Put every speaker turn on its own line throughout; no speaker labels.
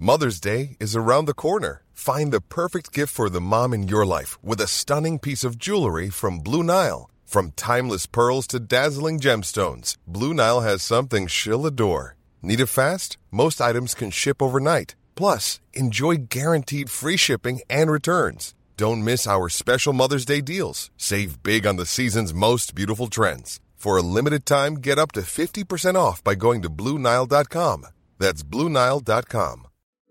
Mother's Day is around the corner. Find the perfect gift for the mom in your life with a stunning piece of jewelry from Blue Nile. From timeless pearls to dazzling gemstones, Blue Nile has something she'll adore. Need it fast? Most items can ship overnight. Plus, enjoy guaranteed free shipping and returns. Don't miss our special Mother's Day deals. Save big on the season's most beautiful trends. For a limited time, get up to 50% off by going to BlueNile.com. That's BlueNile.com.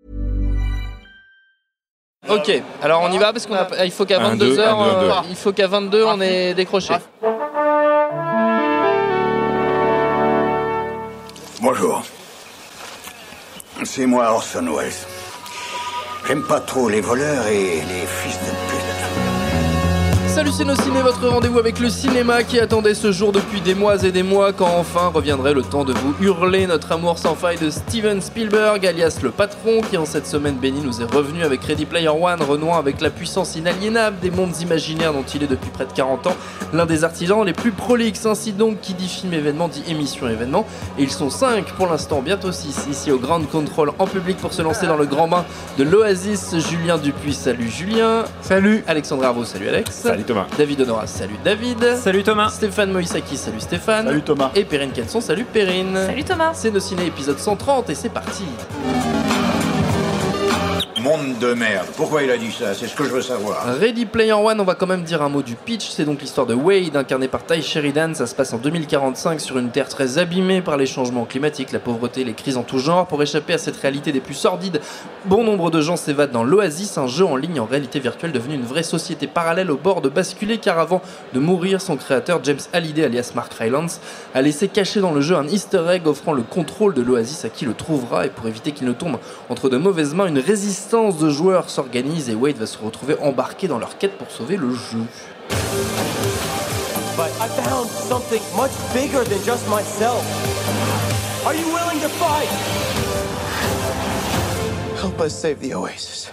Ok, alors on y va parce qu'il faut qu'à 22h, il faut qu'à 22 on ait décroché.
Bonjour. C'est moi Orson Welles. J'aime pas trop les voleurs et les fils de pute.
Salut c'est nos ciné, votre rendez-vous avec le cinéma qui attendait ce jour depuis des mois et des mois quand enfin reviendrait le temps de vous hurler notre amour sans faille de Steven Spielberg alias le patron qui en cette semaine bénie nous est revenu avec Ready Player One, renouant avec la puissance inaliénable des mondes imaginaires dont il est depuis près de 40 ans l'un des artisans les plus prolixes. Ainsi donc qui dit film événement dit émission événement et ils sont 5 pour l'instant, bientôt 6 ici au Ground Control en public pour se lancer dans le grand bain de l'Oasis. Julien Dupuis, salut Julien.
Salut.
Alexandre Arvaud, salut Alex.
Salut Thomas.
David Honorat, salut David.
Salut Thomas.
Stéphane Moïsaki, salut Stéphane.
Salut Thomas.
Et Perrine Kenson, salut Perrine.
Salut Thomas.
C'est nos ciné épisode 130 et c'est parti.
Monde de merde. Pourquoi il a dit ça? C'est ce que je veux savoir.
Ready Player One, on va quand même dire un mot du pitch. C'est donc l'histoire de Wade, incarné par Ty Sheridan. Ça se passe en 2045 sur une terre très abîmée par les changements climatiques, la pauvreté, les crises en tout genre. Pour échapper à cette réalité des plus sordides, bon nombre de gens s'évadent dans l'Oasis, un jeu en ligne en réalité virtuelle devenu une vraie société parallèle au bord de basculer, car avant de mourir, son créateur James Hallyday alias Mark Rylance a laissé caché dans le jeu un easter egg offrant le contrôle de l'Oasis à qui le trouvera. Et pour éviter qu'il ne tombe entre de mauvaises mains, une résistance de joueurs s'organise et Wade va se retrouver embarqué dans leur quête pour sauver le jeu.
But I found something much bigger than just myself. Are you willing to fight? Help us save the Oasis.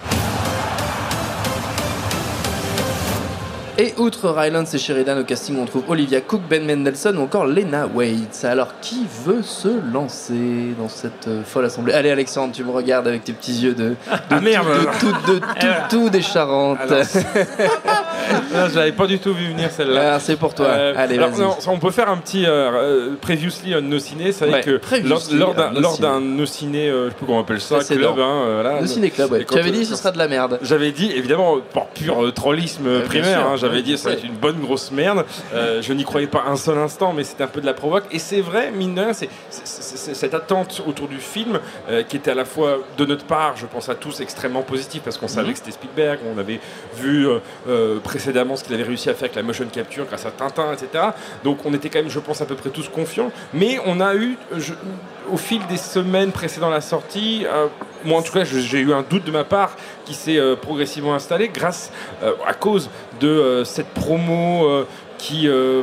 Et outre Rylance et Sheridan au casting, on trouve Olivia Cooke, Ben Mendelsohn ou encore Lena Waithe. Alors qui veut se lancer dans cette folle assemblée? Allez Alexandre, tu me regardes avec tes petits yeux de tout des Charentes.
Non, je l'avais pas du tout vu venir celle-là.
Ah, c'est pour toi. Allez,
alors,
vas-y.
non, on peut faire un petit previously on nos ciné. C'est vrai que lors d'un nos ciné, je sais plus comment on appelle ça, club,
le ciné club. Ouais. Tu avais dit ce sera de la merde.
J'avais dit évidemment par pur trollisme primaire. J'avais dit ça va être une bonne grosse merde. Je n'y croyais pas un seul instant, mais c'était un peu de la provoque. Et c'est vrai, mine de rien, c'est cette attente autour du film qui était à la fois de notre part, je pense à tous, extrêmement positive parce qu'on savait que c'était Spielberg, on avait vu précédemment ce qu'il avait réussi à faire avec la motion capture grâce à Tintin, etc. Donc on était quand même, je pense, à peu près tous confiants. Mais on a eu, au fil des semaines précédant la sortie, moi en tout cas, j'ai eu un doute de ma part qui s'est progressivement installé grâce à cause de cette promo qui,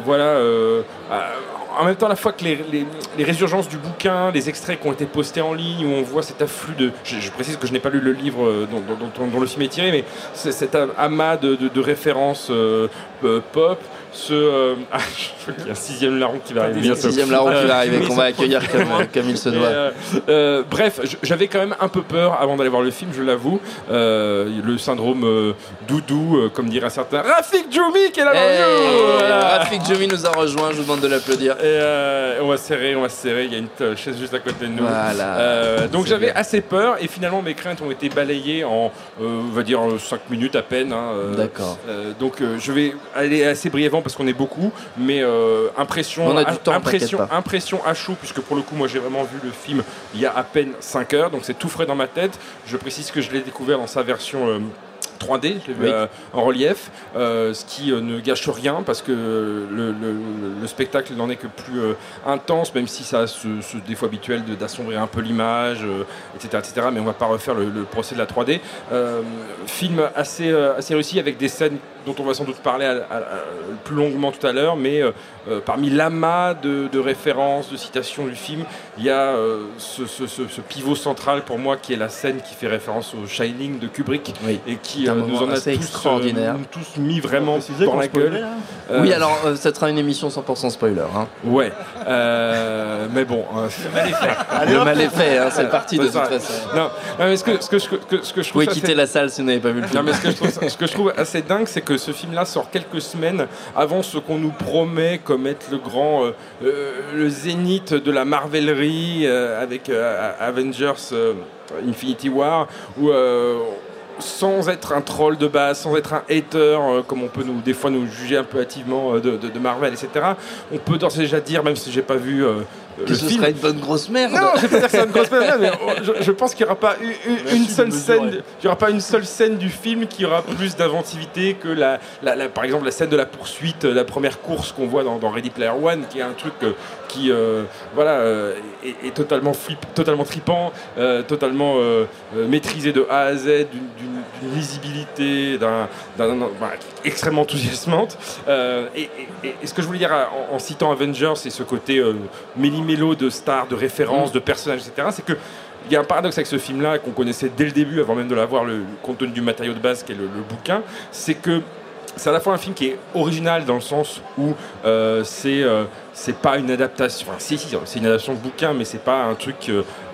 en même temps, à la fois que les résurgences du bouquin, les extraits qui ont été postés en ligne, où on voit cet afflux de... Je précise que je n'ai pas lu le livre dont le film est tiré, mais cet amas de références pop. Je crois qu'il y a un sixième larron qui va arriver bientôt.
Sixième larron qui va arriver, qu'on va accueillir comme il se doit.
Bref, j'avais quand même un peu peur avant d'aller voir le film, je l'avoue. Le syndrome doudou, comme dirait certains. Rafik Djoumi qui est là dans le jeu.
Rafik Djoumi nous a rejoint, je vous demande de l'applaudir.
Et on va se serrer, il y a une chaise juste à côté de nous.
Voilà.
Donc j'avais assez peur et finalement mes craintes ont été balayées en, on va dire, 5 minutes à peine.
D'accord.
Donc je vais aller assez brièvement parce qu'on est beaucoup, mais impression à chaud, puisque pour le coup moi j'ai vraiment vu le film il y a à peine 5 heures, donc c'est tout frais dans ma tête. Je précise que je l'ai découvert dans sa version 3D, je l'ai vu en relief, ce qui ne gâche rien parce que le spectacle n'en est que plus intense, même si ça a ce défaut habituel d'assombrir un peu l'image, etc., mais on va pas refaire le procès de la 3D. Film assez réussi avec des scènes dont on va sans doute parler plus longuement tout à l'heure, mais parmi l'amas de références, de citations du film, il y a ce pivot central pour moi qui est la scène qui fait référence au Shining de Kubrick et qui nous en a tous mis vraiment dans la gueule.
Oui, alors ça sera une émission 100% spoiler. Hein.
Ouais, mais bon,
le mal est fait, hein, c'est parti de toute façon.
Non, mais ce que je trouve,
vous pouvez quitter la salle si vous n'avez pas vu le film.
Non, mais ce que je trouve assez dingue, c'est que ce film-là sort quelques semaines avant ce qu'on nous promet comme être le grand, le zénith de la Marvelerie avec Avengers Infinity War, où sans être un troll de base, sans être un hater, comme on peut des fois nous juger un peu hâtivement de Marvel, etc. On peut d'ores et déjà dire, même si j'ai pas vu
que ce serait une bonne grosse merde.
Non, je vais pas dire que c'est une grosse merde, mais je pense qu'il n'y aura pas une seule scène. Il y aura pas une seule scène du film qui aura plus d'inventivité que par exemple la scène de la poursuite, la première course qu'on voit dans Ready Player One, qui est un truc qui est totalement trippant, totalement maîtrisé de A à Z, d'une lisibilité, extrêmement enthousiasmante. Et ce que je voulais dire en citant Avengers, c'est ce côté méli-mélo de stars, de références, de personnages, etc. C'est qu'il y a un paradoxe avec ce film-là qu'on connaissait dès le début, avant même de l'avoir, compte tenu du matériau de base qui est le bouquin, c'est que c'est à la fois un film qui est original dans le sens où c'est pas une adaptation. Enfin, si, c'est une adaptation de bouquin, mais c'est pas un truc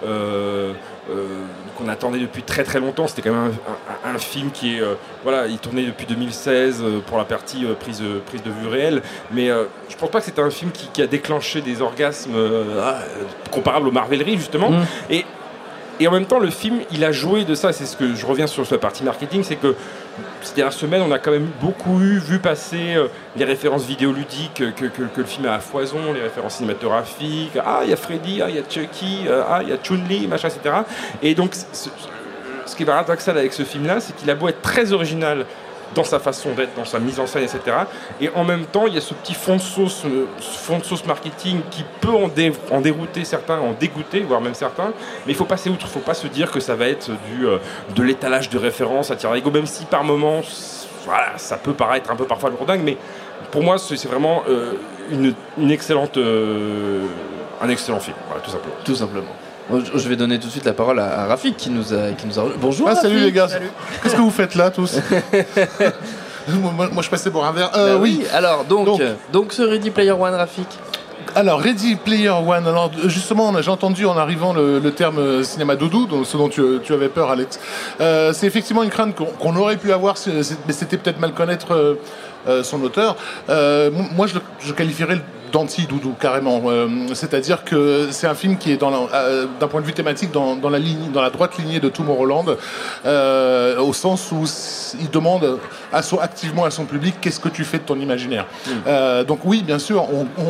qu'on attendait depuis très très longtemps. C'était quand même un film qui est il tournait depuis 2016 pour la partie prise de vue réelle, mais je pense pas que c'était un film qui a déclenché des orgasmes comparables aux Marveleries justement. Et en même temps, le film, il a joué de ça. C'est ce que je reviens sur la partie marketing, c'est que ces dernières semaines, on a quand même beaucoup vu passer les références vidéoludiques que le film a à foison, les références cinématographiques. Ah, il y a Freddy, il y a Chucky, il y a Chun-Li, machin, etc. Et donc, ce qui est paradoxal avec ce film-là, c'est qu'il a beau être très original dans sa façon d'être, dans sa mise en scène, etc. Et en même temps, il y a ce petit fond de sauce marketing qui peut en dérouter certains, en dégoûter, voire même certains. Mais il faut passer outre, il ne faut pas se dire que ça va être de l'étalage de références à tir-larigot, même si par moments, ça peut paraître un peu parfois lourdingue, mais pour moi, c'est vraiment un excellent film, voilà,
tout simplement. Je vais donner tout de suite la parole à Rafik qui nous a... Bonjour Rafik.
Salut les gars. Salut. Qu'est-ce que vous faites là tous? moi je passais pour un verre. Oui.
Alors donc ce Ready Player One, Rafik.
Alors Ready Player One, alors justement j'ai entendu en arrivant le terme cinéma doudou, ce dont tu avais peur Alex. C'est effectivement une crainte qu'on aurait pu avoir, mais c'était peut-être mal connaître son auteur. Moi je qualifierais d'anti-doudou carrément, c'est-à-dire que c'est un film qui est d'un point de vue thématique dans la droite lignée de Tomorrowland, au sens où il demande activement à son public qu'est-ce que tu fais de ton imaginaire. Donc oui, bien sûr,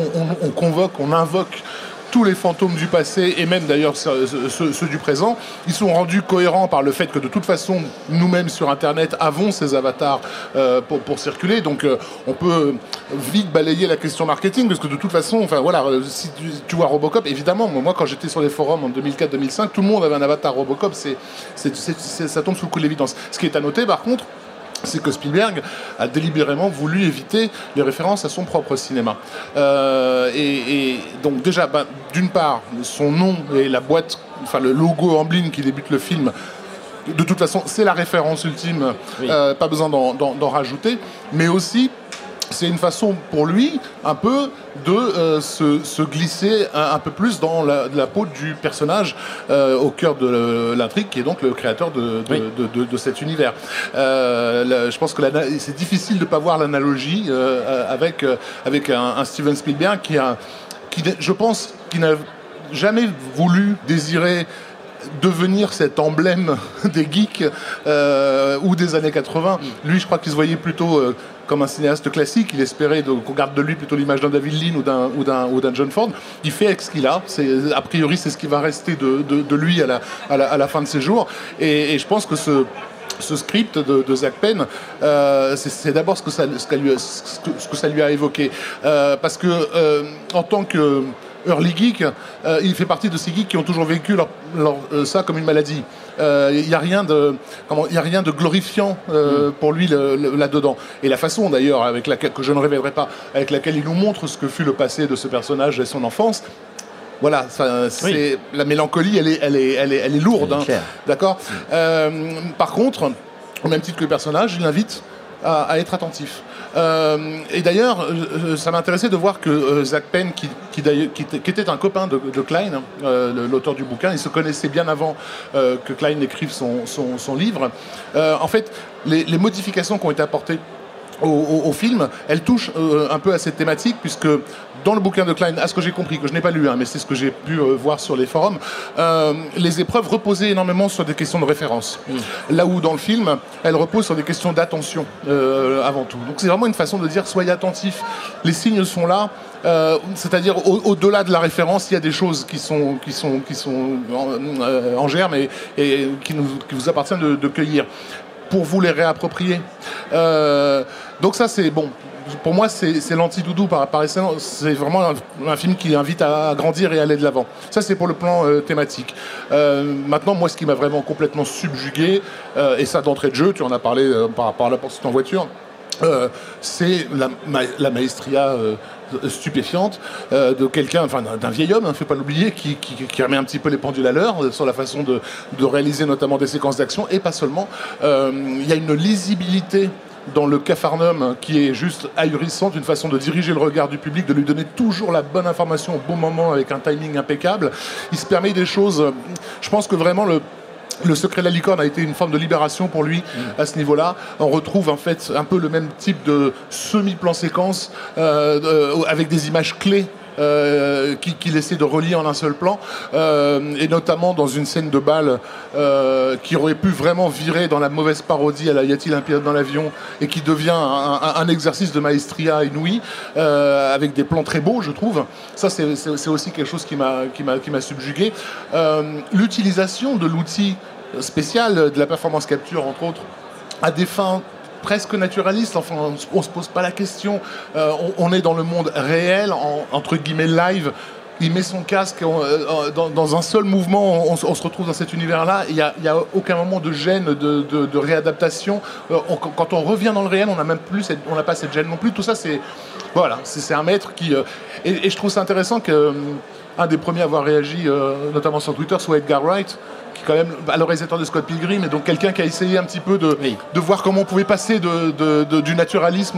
on invoque tous les fantômes du passé et même d'ailleurs ceux du présent. Ils sont rendus cohérents par le fait que de toute façon, nous-mêmes sur Internet avons ces avatars pour circuler. Donc on peut vite balayer la question marketing parce que de toute façon, si tu vois Robocop, évidemment, moi quand j'étais sur les forums en 2004-2005, tout le monde avait un avatar Robocop. Ça tombe sous le coup de l'évidence. Ce qui est à noter par contre, c'est que Spielberg a délibérément voulu éviter les références à son propre cinéma. Et donc déjà, d'une part, son nom et la boîte, le logo emblème qui débute le film, de toute façon, c'est la référence ultime, oui. Pas besoin d'en rajouter, mais aussi, c'est une façon pour lui, un peu, de se glisser un peu plus dans la peau du personnage au cœur de l'intrigue, qui est donc le créateur de cet univers. Je pense que c'est difficile de ne pas voir l'analogie avec un Steven Spielberg qui, je pense, qui n'a jamais voulu désirer devenir cet emblème des geeks ou des années 80. Lui, je crois qu'il se voyait plutôt comme un cinéaste classique. Il espérait qu'on garde de lui plutôt l'image d'un David Lean ou d'un John Ford. Il fait avec ce qu'il a. A priori, c'est ce qui va rester de lui à la fin de ses jours. Et je pense que ce script de Zak Penn, c'est d'abord ce que ça lui a évoqué. Parce que en tant que early geek, il fait partie de ces geeks qui ont toujours vécu ça comme une maladie. Il n'y a rien de glorifiant pour lui là-dedans. Et la façon d'ailleurs que je ne révélerai pas, avec laquelle il nous montre ce que fut le passé de ce personnage et son enfance. Voilà, la mélancolie, elle est lourde, hein, d'accord. Par contre, au même titre que le personnage, il l'invite à être attentif. Et d'ailleurs, ça m'intéressait de voir que Zak Penn, qui était un copain de Cline, l'auteur du bouquin, il se connaissait bien avant que Cline écrive son livre. En fait, les modifications qui ont été apportées au film, elles touchent un peu à cette thématique, puisque dans le bouquin de Cline, à ce que j'ai compris, que je n'ai pas lu, mais c'est ce que j'ai pu voir sur les forums, les épreuves reposaient énormément sur des questions de référence. Là où dans le film, elles reposent sur des questions d'attention avant tout. Donc c'est vraiment une façon de dire soyez attentifs, les signes sont là. C'est-à-dire au-delà de la référence, il y a des choses qui sont en germe et qui vous appartient de cueillir pour vous les réapproprier. Donc ça c'est bon. Pour moi, c'est l'anti-doudou par excellence. C'est vraiment un film qui invite à grandir et à aller de l'avant. Ça, c'est pour le plan thématique. Maintenant, moi, ce qui m'a vraiment complètement subjugué, et ça d'entrée de jeu, tu en as parlé par rapport à la poursuite en voiture, c'est la maestria stupéfiante de quelqu'un, enfin d'un vieil homme, faut pas l'oublier, qui remet un petit peu les pendules à l'heure sur la façon de réaliser notamment des séquences d'action, et pas seulement. Il y a une lisibilité dans le Capharnaüm qui est juste ahurissante, une façon de diriger le regard du public, de lui donner toujours la bonne information au bon moment avec un timing impeccable. Il se permet des choses. Je pense que vraiment le secret de la licorne a été une forme de libération pour lui à ce niveau-là. On retrouve en fait un peu le même type de semi-plan séquence avec des images clés qu'il essaie de relier en un seul plan, et notamment dans une scène de bal qui aurait pu vraiment virer dans la mauvaise parodie à la Y a-t-il un pilote dans l'avion, et qui devient un exercice de maestria inouï, avec des plans très beaux, je trouve. Ça c'est aussi quelque chose qui m'a subjugué. L'utilisation de l'outil spécial de la performance capture, entre autres, à des fins presque naturaliste, enfin on se pose pas la question, on est dans le monde réel, entre guillemets live, il met son casque, dans un seul mouvement on se retrouve dans cet univers-là, il y a aucun moment de gêne, de réadaptation, quand on revient dans le réel, on n'a pas cette gêne non plus, tout ça c'est un maître qui... Et je trouve ça intéressant qu'un des premiers à avoir réagi, notamment sur Twitter, soit Edgar Wright, quand même le réalisateur de Scott Pilgrim, et donc quelqu'un qui a essayé un petit peu de voir comment on pouvait passer du naturalisme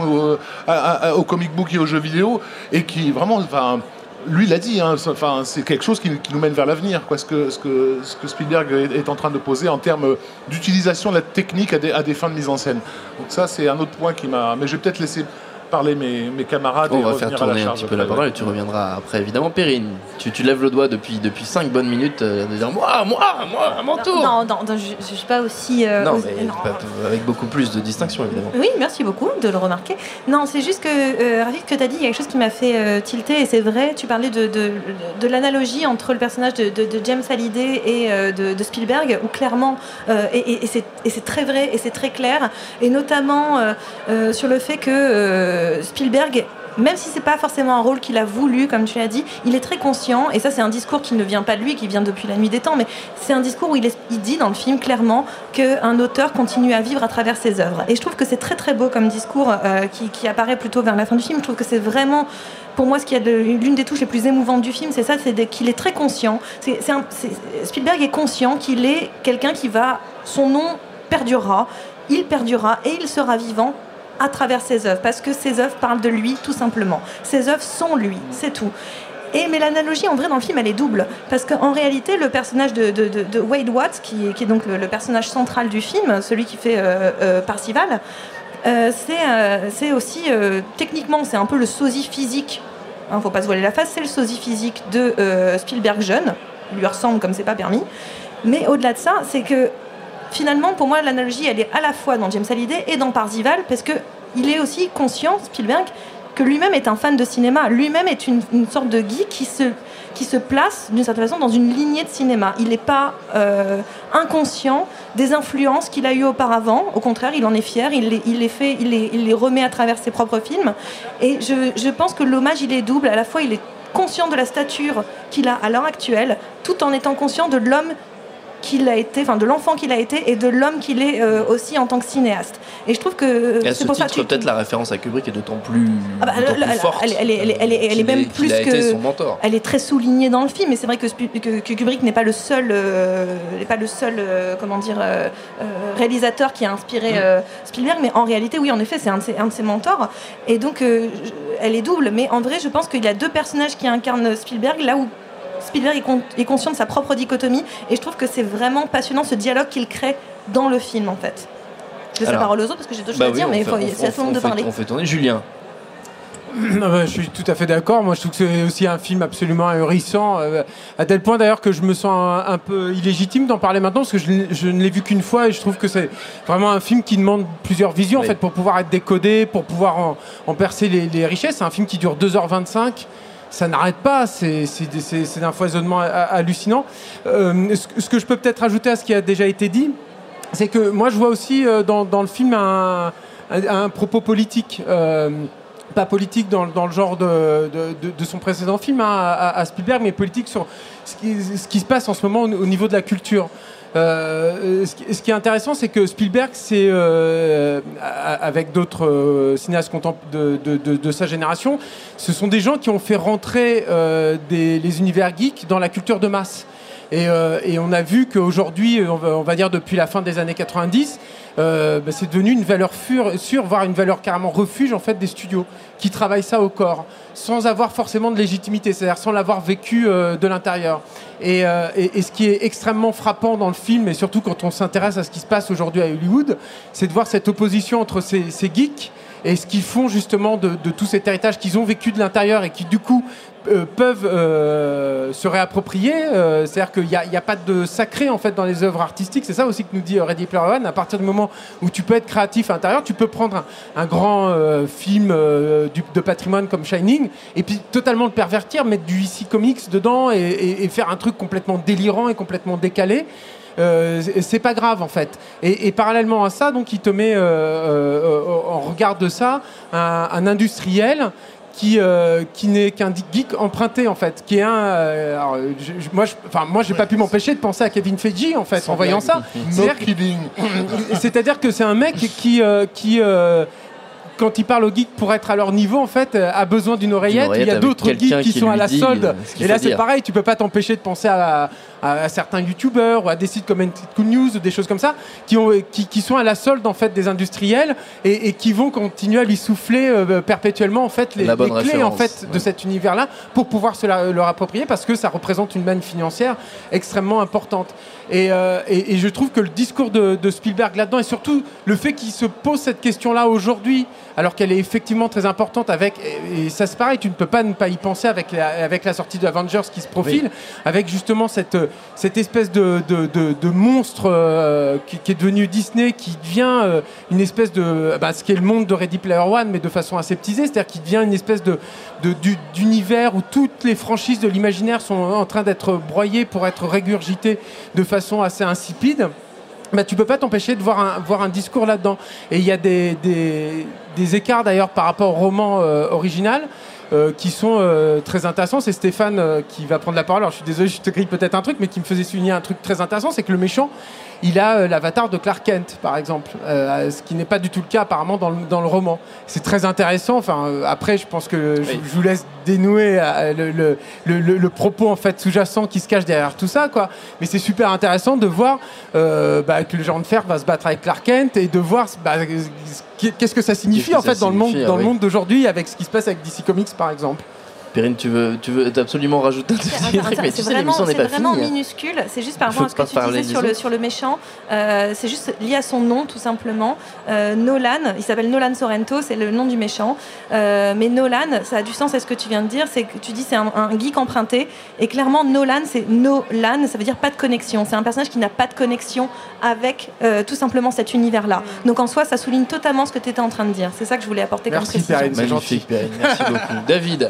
au comic book et aux jeux vidéo, et qui vraiment, lui l'a dit, c'est quelque chose qui nous mène vers l'avenir, ce que Spielberg est en train de poser en termes d'utilisation de la technique à des fins de mise en scène. Donc ça c'est un autre point qui m'a... Mais je vais peut-être laisser parler mes camarades.
On va faire tourner un petit peu la parole et tu reviendras après, évidemment. Perrine, tu lèves le doigt depuis 5 bonnes minutes de dire moi, à mon tour.
Non, je suis pas aussi...
non, avec beaucoup plus de distinction, évidemment.
Oui, merci beaucoup de le remarquer. Non, c'est juste que, Rafik, ce que tu as dit, il y a quelque chose qui m'a fait tilter, et c'est vrai, tu parlais de l'analogie entre le personnage de James Hallyday et de Spielberg, où clairement, et c'est très vrai, et c'est très clair, et notamment sur le fait que Spielberg, même si c'est pas forcément un rôle qu'il a voulu, comme tu l'as dit, il est très conscient, et ça c'est un discours qui ne vient pas de lui, qui vient depuis la nuit des temps, mais c'est un discours où il dit dans le film clairement qu'un auteur continue à vivre à travers ses œuvres. Et je trouve que c'est très très beau comme discours qui apparaît plutôt vers la fin du film. Je trouve que c'est vraiment, pour moi, ce qui est l'une des touches les plus émouvantes du film, c'est ça, qu'il est très conscient. Spielberg est conscient qu'il est quelqu'un son nom perdurera, il perdurera et il sera vivant à travers ses œuvres, parce que ses œuvres parlent de lui, tout simplement. Ses œuvres sont lui, c'est tout. Mais l'analogie, en vrai, dans le film, elle est double, parce qu'en réalité, le personnage de Wade Watts, qui est donc le personnage central du film, celui qui fait Parzival, c'est aussi, techniquement, c'est un peu le sosie physique, faut pas se voiler la face, c'est le sosie physique de Spielberg jeune, il lui ressemble comme c'est pas permis, mais au-delà de ça, c'est que finalement, pour moi, l'analogie, elle est à la fois dans James Hallyday et dans Parzival, parce qu'il est aussi conscient, Spielberg, que lui-même est un fan de cinéma. Lui-même est une sorte de geek qui se place, d'une certaine façon, dans une lignée de cinéma. Il n'est pas inconscient des influences qu'il a eues auparavant. Au contraire, il en est fier, il les remet à travers ses propres films. Et je pense que l'hommage, il est double. À la fois, il est conscient de la stature qu'il a à l'heure actuelle, tout en étant conscient de l'homme qu'il a été, enfin de l'enfant qu'il a été et de l'homme qu'il est aussi en tant que cinéaste. Et je trouve que
c'est pour ça que peut-être la référence à Kubrick est d'autant plus forte.
Elle est même plus que
son mentor.
Elle est très soulignée dans le film, et c'est vrai que Kubrick n'est pas le seul, réalisateur qui a inspiré Spielberg, mais en réalité, oui, en effet, c'est un de ses mentors. Et donc, elle est double. Mais en vrai, je pense qu'il y a deux personnages qui incarnent Spielberg, là où Spielberg est conscient de sa propre dichotomie, et je trouve que c'est vraiment passionnant ce dialogue qu'il crée dans le film, en fait. Je laisse la parole aux autres parce que j'ai d'autres choses à dire, mais c'est à ce moment de parler.
On fait tourner Julien.
Je suis tout à fait d'accord. Moi, je trouve que c'est aussi un film absolument ahurissant, à tel point d'ailleurs que je me sens un peu illégitime d'en parler maintenant, parce que je ne l'ai vu qu'une fois, et je trouve que c'est vraiment un film qui demande plusieurs visions, en fait, pour pouvoir être décodé, pour pouvoir en percer les richesses. C'est un film qui dure 2h25. Ça n'arrête pas, c'est un foisonnement hallucinant. Ce que je peux peut-être ajouter à ce qui a déjà été dit, c'est que moi je vois aussi dans le film un propos politique, pas politique dans le genre de son précédent film à Spielberg, mais politique sur ce qui se passe en ce moment au niveau de la culture. Ce qui est intéressant, c'est que Spielberg, c'est avec d'autres cinéastes de sa génération, ce sont des gens qui ont fait rentrer les univers geeks dans la culture de masse. Et on a vu qu'aujourd'hui, on va dire depuis la fin des années 90, c'est devenu une valeur sûre, voire une valeur carrément refuge en fait des studios qui travaillent ça au corps, sans avoir forcément de légitimité, c'est-à-dire sans l'avoir vécu de l'intérieur. Et ce qui est extrêmement frappant dans le film, et surtout quand on s'intéresse à ce qui se passe aujourd'hui à Hollywood, c'est de voir cette opposition entre ces geeks et ce qu'ils font justement de tout cet héritage qu'ils ont vécu de l'intérieur et qui du coup peuvent se réapproprier. C'est-à-dire qu'il n'y a pas de sacré en fait dans les œuvres artistiques. C'est ça aussi que nous dit Ready Player One. À partir du moment où tu peux être créatif à l'intérieur, tu peux prendre un grand film de patrimoine comme Shining et puis totalement le pervertir, mettre du DC Comics dedans et faire un truc complètement délirant et complètement décalé. C'est pas grave en fait. Et parallèlement à ça, donc il te met en regard de ça un industriel qui n'est qu'un geek emprunté en fait, qui est moi j'ai pas pu m'empêcher de penser à Kevin Feige en fait en voyant ça. C'est-à-dire que c'est un mec qui quand il parle aux geeks pour être à leur niveau, en fait, a besoin d'une oreillette. Il y a d'autres geeks qui sont à la solde. Et là, c'est pareil, tu peux pas t'empêcher de penser à certains youtubeurs ou à des sites comme Cool News ou des choses comme ça qui sont à la solde en fait des industriels et qui vont continuer à lui souffler perpétuellement en fait les clés en fait de cet univers-là pour pouvoir se leur approprier, parce que ça représente une manne financière extrêmement importante. Et je trouve que le discours de Spielberg là-dedans, et surtout le fait qu'il se pose cette question-là aujourd'hui, alors qu'elle est effectivement très importante, et ça c'est pareil, tu ne peux pas ne pas y penser avec la sortie de Avengers qui se profile, avec justement cette espèce de monstre qui est devenu Disney, qui devient une espèce de ce qui est le monde de Ready Player One, mais de façon aseptisée, c'est-à-dire qui devient une espèce d'univers où toutes les franchises de l'imaginaire sont en train d'être broyées pour être régurgitées de façon assez insipide. Tu peux pas t'empêcher de voir un discours là-dedans. Et il y a des écarts d'ailleurs par rapport au roman original qui sont très intéressants. C'est Stéphane qui va prendre la parole. Alors je suis désolé, je te grille peut-être un truc, mais qui me faisait souligner un truc très intéressant, c'est que le méchant, il a l'avatar de Clark Kent, par exemple, ce qui n'est pas du tout le cas apparemment dans le roman. C'est très intéressant. Enfin, après, je pense que je vous laisse dénouer le propos en fait sous-jacent qui se cache derrière tout ça, quoi. Mais c'est super intéressant de voir que le Géant de Fer va se battre avec Clark Kent et de voir qu'est-ce que ça signifie en fait dans le monde d'aujourd'hui avec ce qui se passe avec DC Comics, par exemple.
Perrine, tu veux absolument rajouter un deuxième truc, mais tu sais, l'émission n'est pas finie. C'est vraiment
minuscule, c'est juste par rapport à ce que tu disais sur le méchant, c'est juste lié à son nom, tout simplement. Nolan, il s'appelle Nolan Sorrento, c'est le nom du méchant. Mais Nolan, ça a du sens à ce que tu viens de dire, c'est que tu dis c'est un geek emprunté, et clairement Nolan, c'est Nolan, ça veut dire pas de connexion. C'est un personnage qui n'a pas de connexion avec tout simplement cet univers-là. Donc en soi, ça souligne totalement ce que tu étais en train de dire. C'est ça que je voulais apporter comme précision.
Merci Perrine, c'est gentil. Perrine, merci beaucoup. David.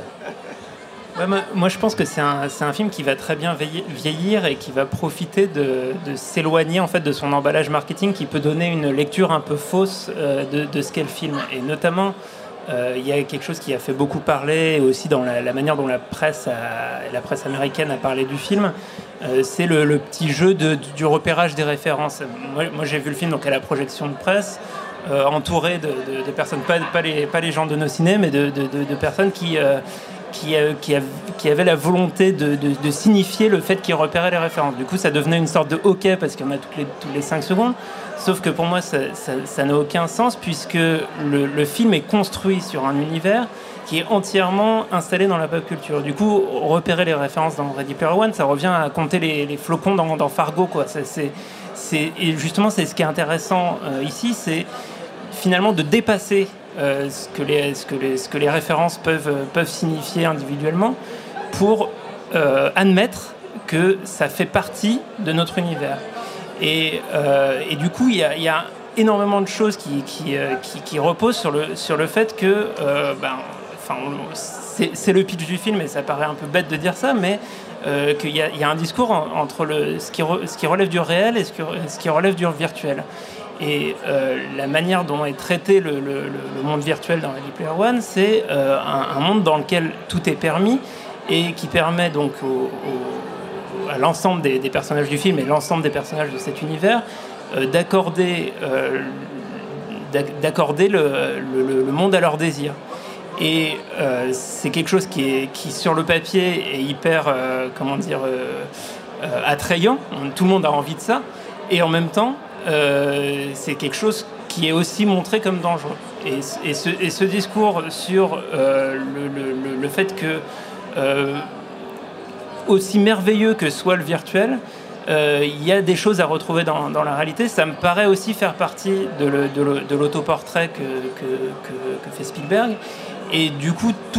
Moi, je pense que c'est un film qui va très bien vieillir et qui va profiter de s'éloigner en fait de son emballage marketing, qui peut donner une lecture un peu fausse de ce qu'est le film. Et notamment, il y a quelque chose qui a fait beaucoup parler, aussi dans la manière dont la presse américaine a parlé du film. c'est le petit jeu du repérage des références. Moi j'ai vu le film donc à la projection de presse, entouré de personnes, pas les gens de nos ciné, mais de personnes qui avaient la volonté de signifier le fait qu'ils repéraient les références. Du coup, ça devenait une sorte de hockey parce qu'il y en a toutes les 5 secondes. Sauf que pour moi, ça n'a aucun sens puisque le film est construit sur un univers qui est entièrement installé dans la pop culture. Du coup, repérer les références dans Ready Player One, ça revient à compter les flocons dans Fargo, quoi. Et justement, c'est ce qui est intéressant ici, c'est finalement de dépasser ce que les références peuvent signifier individuellement pour admettre que ça fait partie de notre univers. Et du coup, il y a énormément de choses qui reposent sur le fait que c'est le pitch du film et ça paraît un peu bête de dire ça, mais qu'il y a un discours entre ce qui relève du réel et ce qui relève du virtuel. Et la manière dont est traité le monde virtuel dans Ready Player One, c'est un monde dans lequel tout est permis et qui permet donc à l'ensemble des personnages du film et l'ensemble des personnages de cet univers d'accorder le monde à leur désir. Et c'est quelque chose qui sur le papier est hyper attrayant. Tout le monde a envie de ça. Et en même temps, c'est quelque chose qui est aussi montré comme dangereux. Et ce discours sur le fait que aussi merveilleux que soit le virtuel, il y a des choses à retrouver dans la réalité. Ça me paraît aussi faire partie de l'autoportrait que fait Spielberg. Et du coup, tout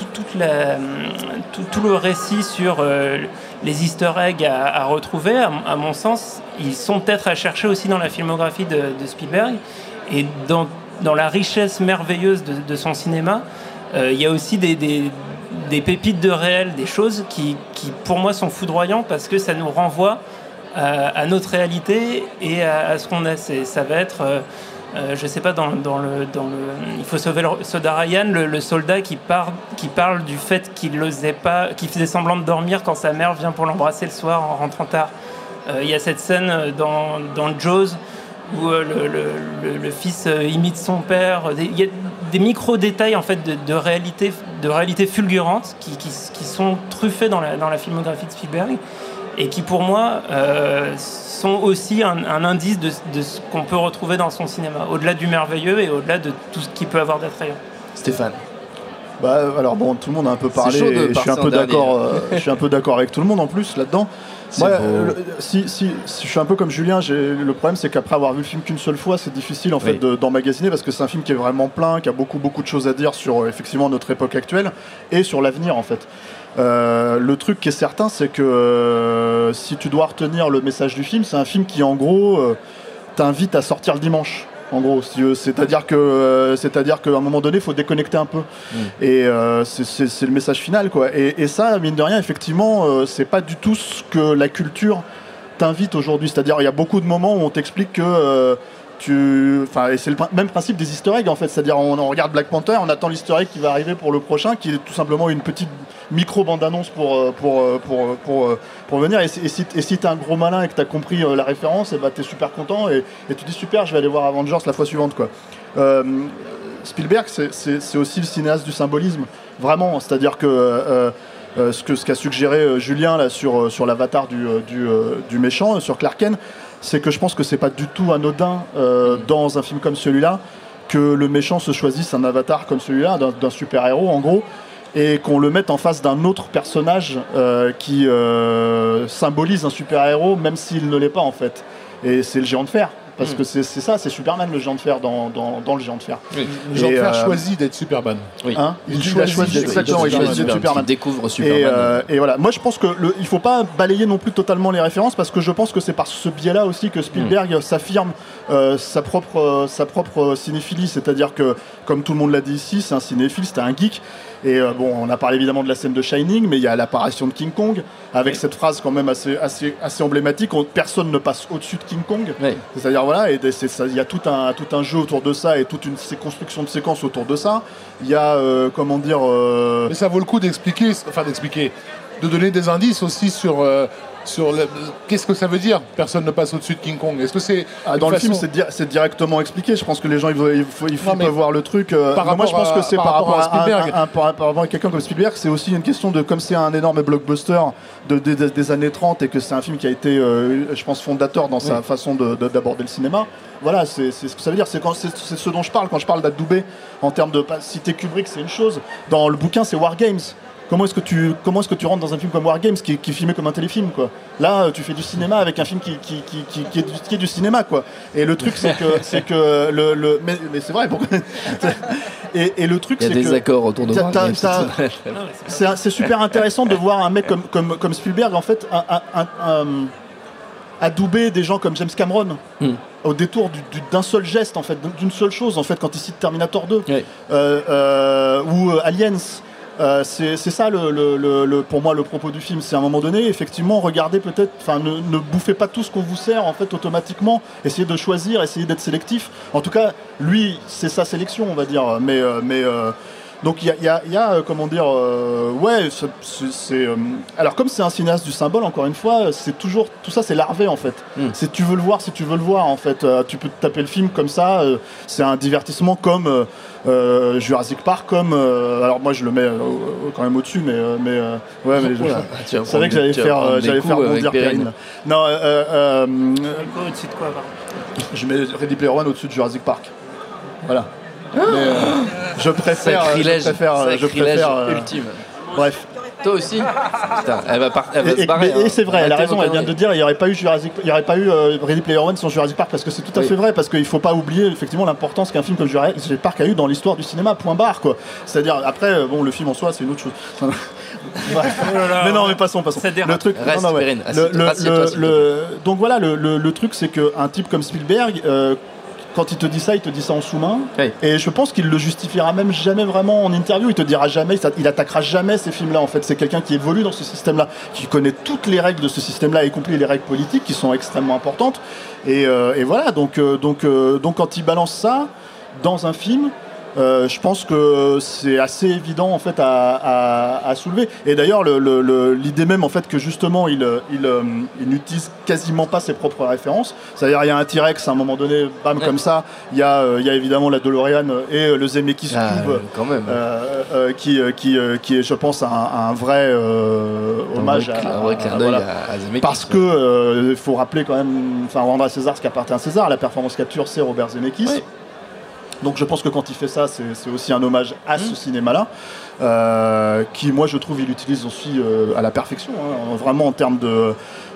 le récit sur les easter eggs à retrouver, à mon sens, ils sont peut-être à chercher aussi dans la filmographie de Spielberg. Et dans la richesse merveilleuse de son cinéma, il y a aussi des pépites de réel, des choses qui pour moi sont foudroyantes parce que ça nous renvoie à notre réalité et à ce qu'on a. Ça va être, je sais pas, dans le il faut sauver le soldat Ryan, le soldat qui parle du fait qu'il faisait semblant de dormir quand sa mère vient pour l'embrasser le soir en rentrant tard. Il y a cette scène dans Jaws où le fils imite son père. Il y a des micro-détails en fait de réalité fulgurante qui sont truffés dans la filmographie de Spielberg et qui pour moi sont aussi un indice de ce qu'on peut retrouver dans son cinéma, au-delà du merveilleux et au-delà de tout ce qu'il peut avoir d'attrayant.
Stéphane.
Alors bon, tout le monde a un peu parlé et je suis un peu d'accord. Je suis un peu d'accord avec tout le monde en plus là-dedans. Moi, si je suis un peu comme Julien, le problème c'est qu'après avoir vu le film qu'une seule fois, c'est difficile en fait d'emmagasiner parce que c'est un film qui est vraiment plein, qui a beaucoup de choses à dire sur effectivement notre époque actuelle et sur l'avenir en fait. Le truc qui est certain, c'est que si tu dois retenir le message du film, c'est un film qui en gros t'invite à sortir le dimanche. En gros, c'est-à-dire qu'à un moment donné, il faut déconnecter un peu. Et c'est le message final, quoi. Et ça, mine de rien, effectivement, c'est pas du tout ce que la culture t'invite aujourd'hui. C'est-à-dire, il y a beaucoup de moments où on t'explique que et c'est le même principe des easter eggs en fait, c'est-à-dire on regarde Black Panther, on attend l'easter egg qui va arriver pour le prochain, qui est tout simplement une petite micro bande-annonce pour venir. Et si t'es un gros malin et que t'as compris la référence, et t'es super content et tu dis super, je vais aller voir Avengers la fois suivante quoi. Spielberg, c'est aussi le cinéaste du symbolisme, vraiment. C'est-à-dire que ce qu'a suggéré Julien là sur l'avatar du méchant, sur Clark Kent, c'est que je pense que c'est pas du tout anodin dans un film comme celui-là que le méchant se choisisse un avatar comme celui-là, d'un super-héros en gros, et qu'on le mette en face d'un autre personnage qui symbolise un super-héros même s'il ne l'est pas en fait. Et c'est le géant de fer. Parce que c'est ça, c'est Superman le géant de fer dans le géant de fer.
Oui. Le géant de fer choisit d'être Superman.
Oui. Hein, il choisit d'être Superman.
Il découvre Superman.
Et voilà. Moi je pense que il faut pas balayer non plus totalement les références parce que je pense que c'est par ce biais-là aussi que Spielberg s'affirme sa propre cinéphilie. C'est-à-dire que, comme tout le monde l'a dit ici, c'est un cinéphile, c'est un geek. Et on a parlé évidemment de la scène de Shining, mais il y a l'apparition de King Kong, avec cette phrase quand même assez emblématique, personne ne passe au-dessus de King Kong. Oui. C'est-à-dire, voilà, et il y a tout un jeu autour de ça et toute une construction de séquences autour de ça. Il y a,
Mais ça vaut le coup d'expliquer. de donner des indices aussi sur qu'est-ce que ça veut dire personne ne passe au-dessus de King Kong. Est-ce que c'est
dans le film c'est directement expliqué. Je pense que les gens il faut voir le truc. Moi je pense que c'est par rapport à quelqu'un comme Spielberg, c'est aussi une question de comme c'est un énorme blockbuster des années 30 et que c'est un film qui a été je pense fondateur dans sa façon d'aborder le cinéma. Voilà, c'est ce que ça veut dire. C'est ce dont je parle quand je parle d'adoubé en termes de citer Kubrick, c'est une chose. Dans le bouquin, c'est War Games. Comment est-ce que tu rentres dans un film comme War Games qui est filmé comme un téléfilm, quoi. Là, tu fais du cinéma avec un film qui est du cinéma, quoi. Et le truc, c'est que mais c'est vrai. Pourquoi et le truc, c'est que
il y a des accords autour de War Games.
C'est super intéressant de voir un mec comme Spielberg en fait adouber des gens comme James Cameron. Au détour d'un seul geste, en fait, d'une seule chose, en fait, quand il cite Terminator 2 ou Aliens. C'est ça pour moi le propos du film. C'est à un moment donné, effectivement, regardez peut-être, ne bouffez pas tout ce qu'on vous sert en fait automatiquement. Essayez de choisir, essayez d'être sélectif. En tout cas, lui, c'est sa sélection, on va dire. Donc il y a comment dire, alors comme c'est un cinéaste du symbole, encore une fois, c'est toujours tout ça, c'est larvé en fait. Si tu veux le voir en fait, tu peux te taper le film comme ça. C'est un divertissement comme Jurassic Park, comme alors moi je le mets quand même au-dessus, mais je savais que j'allais faire bondir Perrine. Non,
au-dessus de quoi, pardon?
Je mets Ready Player One au-dessus de Jurassic Park. Voilà. Je préfère
ultime.
Bref.
Toi aussi. Putain, elle va se barrer.
Et c'est vrai, elle a raison, elle vient de dire il n'y aurait pas eu Ready Player One sans Jurassic Park, parce que c'est tout à fait vrai, parce qu'il ne faut pas oublier effectivement l'importance qu'un film comme Jurassic Park a eu dans l'histoire du cinéma, point barre, quoi. C'est-à-dire, après, le film en soi, c'est une autre chose. Mais non, mais passons. Le truc, donc voilà, le truc, c'est qu'un type comme Spielberg, quand il te dit ça en sous-main. Oui. Et je pense qu'il le justifiera même jamais vraiment en interview. Il te dira jamais, il attaquera jamais ces films-là. En fait, c'est quelqu'un qui évolue dans ce système-là, qui connaît toutes les règles de ce système-là, y compris les règles politiques qui sont extrêmement importantes. Et voilà. Donc, quand il balance ça dans un film, je pense que c'est assez évident en fait à soulever. Et d'ailleurs l'idée même en fait que justement il n'utilise quasiment pas ses propres références. C'est-à-dire il y a un T-Rex à un moment donné, bam, comme ça. Il y a évidemment la DeLorean et le Zemeckis Cube
quand même.
qui est je pense un vrai hommage
un vrai clin d'œil à Zemeckis.
Parce que il faut rappeler quand même, rendre à César ce qui appartient à César. La performance capture, c'est Robert Zemeckis. Oui. Donc je pense que quand il fait ça, c'est aussi un hommage à ce cinéma-là, qui moi je trouve il utilise aussi à la perfection, hein, vraiment en termes de...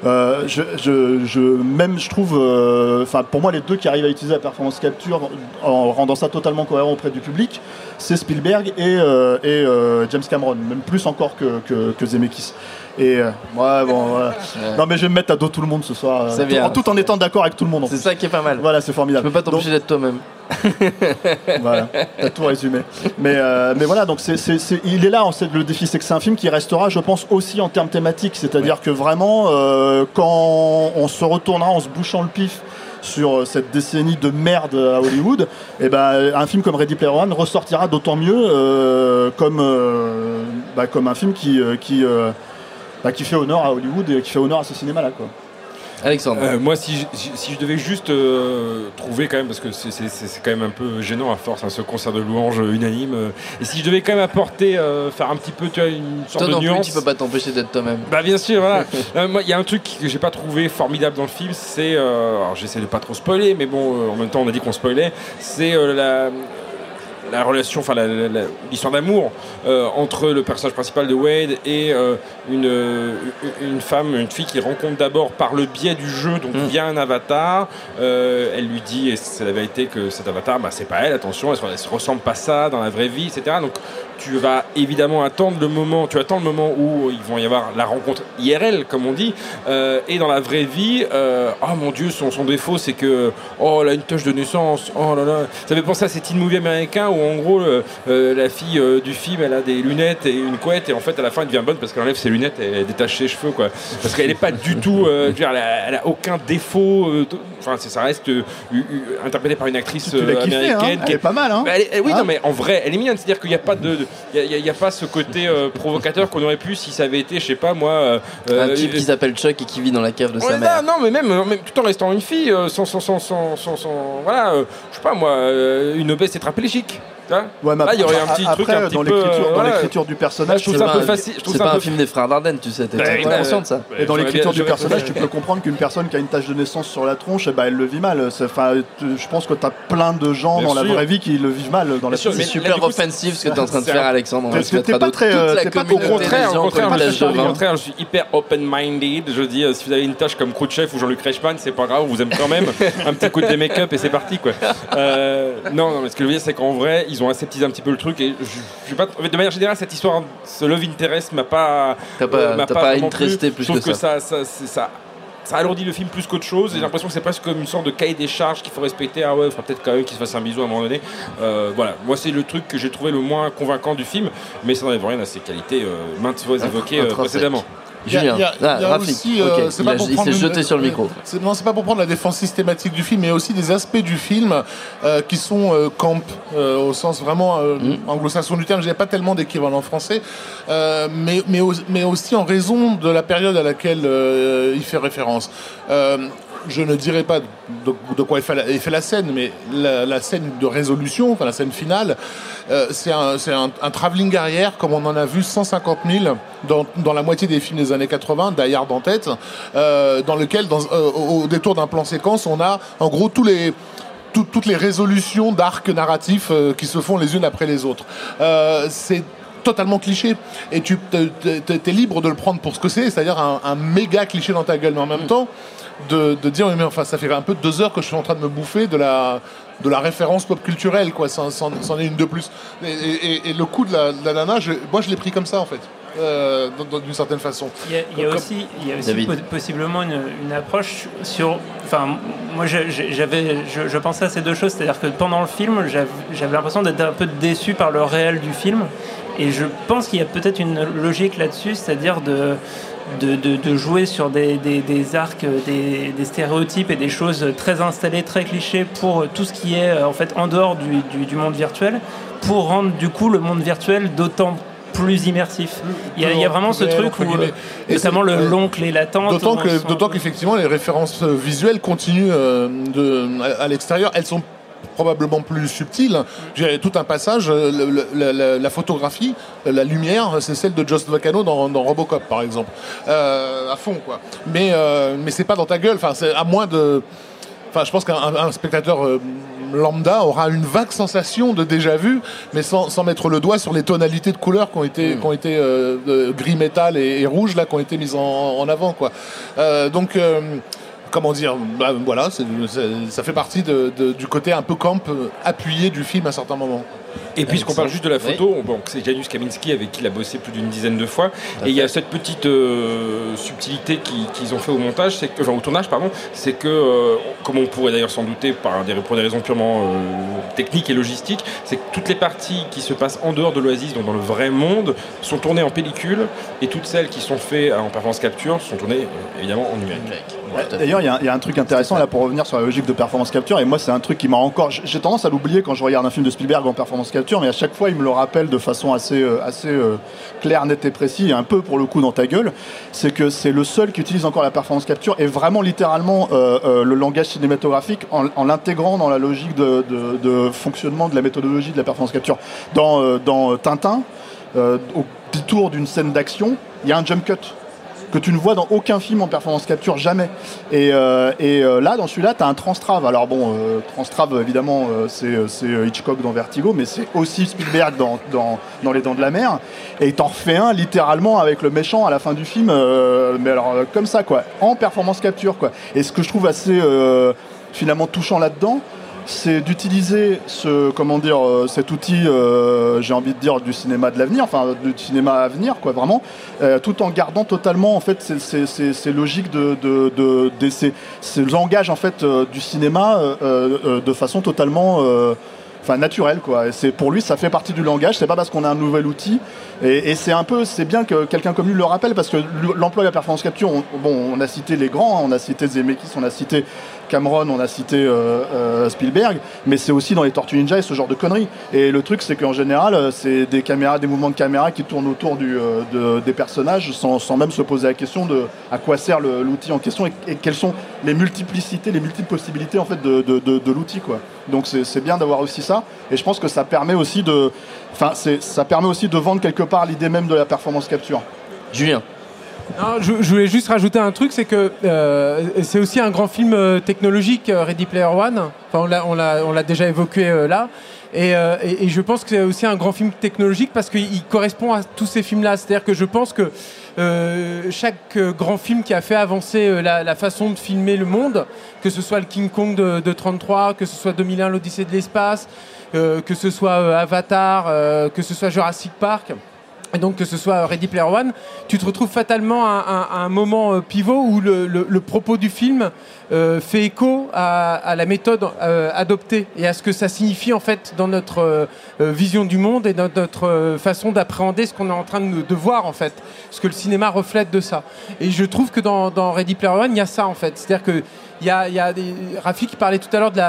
je trouve, pour moi les deux qui arrivent à utiliser la performance capture en rendant ça totalement cohérent auprès du public, c'est Spielberg et James Cameron, même plus encore que Zemeckis. Et non mais je vais me mettre à dos tout le monde ce soir, tout en étant d'accord avec tout le monde.
C'est ça qui est pas mal.
Voilà, c'est formidable.
Tu peux pas t'empêcher d'être toi-même.
Voilà, t'as tout résumé. Mais voilà, donc il est là en fait le défi, c'est que c'est un film qui restera, je pense, aussi en termes thématiques, c'est-à-dire que vraiment quand on se retournera en se bouchant le pif sur cette décennie de merde à Hollywood, et un film comme Ready Player One ressortira d'autant mieux comme un film qui fait honneur à Hollywood et qui fait honneur à ce cinéma-là, quoi.
Alexandre.
Moi, si je devais juste trouver quand même, parce que c'est quand même un peu gênant à force, ce concert de louanges unanime, et si je devais quand même apporter, faire un petit peu, tu vois, une sorte de nuance.
Plus, tu peux pas t'empêcher d'être toi-même.
Bah bien sûr, voilà. Moi, il y a un truc que j'ai pas trouvé formidable dans le film, c'est, alors j'essaie de pas trop spoiler, mais bon, en même temps on a dit qu'on spoilait, c'est la relation, l'histoire d'amour entre le personnage principal de Wade et une fille qu'il rencontre d'abord par le biais du jeu, donc via un avatar. Elle lui dit, et c'est la vérité, que cet avatar, c'est pas elle, attention, elle se ressemble pas ça dans la vraie vie, etc. Donc tu vas évidemment attendre le moment où ils vont y avoir la rencontre IRL, comme on dit, et dans la vraie vie, oh mon Dieu, son défaut, c'est que, oh, elle a une tache de naissance, oh là là. Ça fait penser à ces teen movies américains où où en gros la fille du film elle a des lunettes et une couette et en fait à la fin elle devient bonne parce qu'elle enlève ses lunettes et elle détache ses cheveux quoi. Parce qu'elle n'est pas du tout, elle a aucun défaut. Enfin ça reste interprété par une actrice américaine.
Hein, elle est pas mal. Hein.
Oui non mais en vrai elle est mignonne, c'est-à-dire qu'il n'y a pas y a pas ce côté provocateur qu'on aurait pu si ça avait été je sais pas moi
un type qui s'appelle Chuck et qui vit dans la cave de sa mère.
Non mais même tout en restant une fille sans voilà je sais pas moi une obèse tétraplégique.
Ouais,
là, il y aurait un petit
après,
truc un petit
dans l'écriture du personnage,
je trouve ça un peu facile. C'est pas un film des frères Dardenne, tu sais, t'es conscient de ça.
Et dans l'écriture du personnage, tu peux comprendre qu'une personne qui a une tache de naissance sur la tronche, elle le vit mal. Je pense que t'as plein de gens dans la vraie vie qui le vivent mal dans la
vie. C'est super offensif ce que t'es en train de faire, Alexandre.
T'es pas très.
Au contraire, je suis hyper open-minded. Je dis, si vous avez une tâche comme Khrouchtchev ou Jean-Luc Reichmann, c'est pas grave, on vous aime quand même. Un petit coup de make-up et c'est parti, quoi. Non, mais ce que je veux dire, c'est qu'en vrai, ils ont aseptisé un petit peu le truc et de manière générale cette histoire, ce love interest m'a pas
interesté plus
que ça. Ça alourdit le film plus qu'autre chose. J'ai l'impression que c'est presque comme une sorte de cahier des charges qu'il faut respecter. Ah ouais, il faudra peut-être quand même qu'il se fasse un bisou à un moment donné. Voilà, moi c'est le truc que j'ai trouvé le moins convaincant du film, mais ça n'enlève rien à ses qualités maintes fois évoquées précédemment.
Julien, il s'est jeté sur le micro.
Non, c'est pas pour prendre la défense systématique du film, mais aussi des aspects du film qui sont camp, au sens vraiment anglo-saxon du terme. Je n'ai pas tellement d'équivalent français, mais aussi en raison de la période à laquelle il fait référence. Je ne dirais pas de quoi il fait la scène, mais la scène de résolution, enfin la scène finale, c'est un travelling arrière comme on en a vu 150 000 dans la moitié des films des années 80, Die Hard en tête, dans lequel, au détour d'un plan séquence, on a en gros toutes les résolutions d'arcs narratifs qui se font les unes après les autres. C'est totalement cliché et tu t'es libre de le prendre pour ce que c'est-à-dire un méga cliché dans ta gueule, mais en même temps de dire mais enfin ça fait un peu 2 heures que je suis en train de me bouffer de la référence pop culturelle quoi, c'en est une de plus et le coup de la nana, moi je l'ai pris comme ça en fait. D'une certaine façon.
Il y a aussi possiblement une approche sur. Enfin, moi, je pensais à ces deux choses, c'est-à-dire que pendant le film, j'avais l'impression d'être un peu déçu par le réel du film, et je pense qu'il y a peut-être une logique là-dessus, c'est-à-dire de jouer sur des arcs, des stéréotypes et des choses très installées, très clichés pour tout ce qui est en fait en dehors du monde virtuel, pour rendre du coup le monde virtuel d'autant plus immersif. Il y a vraiment ce truc où, notamment l'oncle et la tante.
D'autant qu'effectivement les références visuelles continuent à l'extérieur. Elles sont probablement plus subtiles. J'ai tout un passage, la photographie, la lumière, c'est celle de Joss Vacano dans Robocop par exemple, à fond quoi. Mais c'est pas dans ta gueule. Enfin, c'est à moins de. Enfin, je pense qu'un spectateur lambda aura une vague sensation de déjà vu, mais sans mettre le doigt sur les tonalités de couleurs qui ont été gris métal et rouge là, qui ont été mises en avant quoi. Donc comment dire, voilà, ça fait partie du côté un peu camp appuyé du film à certains moments.
Et puisqu'on parle juste de la photo, c'est Janusz Kaminski avec qui il a bossé plus d'une dizaine de fois, et il y a cette petite subtilité qu'ils ont fait au montage, au tournage, pardon, c'est que, comme on pourrait d'ailleurs s'en douter pour des raisons purement techniques et logistiques, c'est que toutes les parties qui se passent en dehors de l'Oasis, donc dans le vrai monde, sont tournées en pellicule, et toutes celles qui sont faites en performance capture sont tournées évidemment en numérique.
D'ailleurs, il y a un truc intéressant là pour revenir sur la logique de performance capture, et moi c'est un truc qui m'a encore. J'ai tendance à l'oublier quand je regarde un film de Spielberg en performance capture, mais à chaque fois il me le rappelle de façon assez claire, nette et précise, et un peu pour le coup dans ta gueule. C'est que c'est le seul qui utilise encore la performance capture et vraiment littéralement le langage cinématographique en l'intégrant dans la logique de fonctionnement de la méthodologie de la performance capture. Dans Tintin, au détour d'une scène d'action, il y a un jump cut que tu ne vois dans aucun film en performance capture, jamais. Et là, dans celui-là, tu as un transtrave. Alors bon, transtrave, évidemment, c'est Hitchcock dans Vertigo, mais c'est aussi Spielberg dans Les Dents de la Mer. Et il t'en refait un, littéralement, avec le méchant à la fin du film, mais alors, comme ça, quoi, en performance capture, quoi. Et ce que je trouve assez, finalement, touchant là-dedans, c'est d'utiliser cet outil, j'ai envie de dire, du cinéma de l'avenir, enfin du cinéma à venir, quoi, vraiment, tout en gardant totalement en fait ces logiques ces langages en fait du cinéma de façon totalement naturel, quoi. Et pour lui, ça fait partie du langage. C'est pas parce qu'on a un nouvel outil. Et c'est bien que quelqu'un comme lui le rappelle, parce que l'emploi de la performance capture, on a cité les grands, on a cité Zemeckis, on a cité Cameron, on a cité Spielberg, mais c'est aussi dans les Tortues Ninja et ce genre de conneries. Et le truc, c'est qu'en général, c'est des mouvements de caméra qui tournent autour des personnages sans même se poser la question de à quoi sert l'outil en question et quelles sont les multiples possibilités en fait de l'outil, quoi. Donc c'est bien d'avoir aussi ça, et je pense que ça permet aussi de vendre quelque part l'idée même de la performance capture.
Julien.
Non, je voulais juste rajouter un truc, c'est que c'est aussi un grand film technologique, Ready Player One. Enfin, on l'a déjà évoqué là. Et je pense que c'est aussi un grand film technologique parce qu'il correspond à tous ces films-là. C'est-à-dire que je pense que chaque grand film qui a fait avancer la façon de filmer le monde, que ce soit le King Kong de 33, que ce soit 2001, l'Odyssée de l'espace, que ce soit Avatar, que ce soit Jurassic Park, et donc que ce soit Ready Player One, tu te retrouves fatalement à un moment pivot où le propos du film fait écho à la méthode adoptée et à ce que ça signifie en fait dans notre vision du monde et dans notre façon d'appréhender ce qu'on est en train de voir en fait, ce que le cinéma reflète de ça. Et je trouve que dans Ready Player One, il y a ça en fait, c'est-à-dire que il y a Rafi qui parlait tout à l'heure de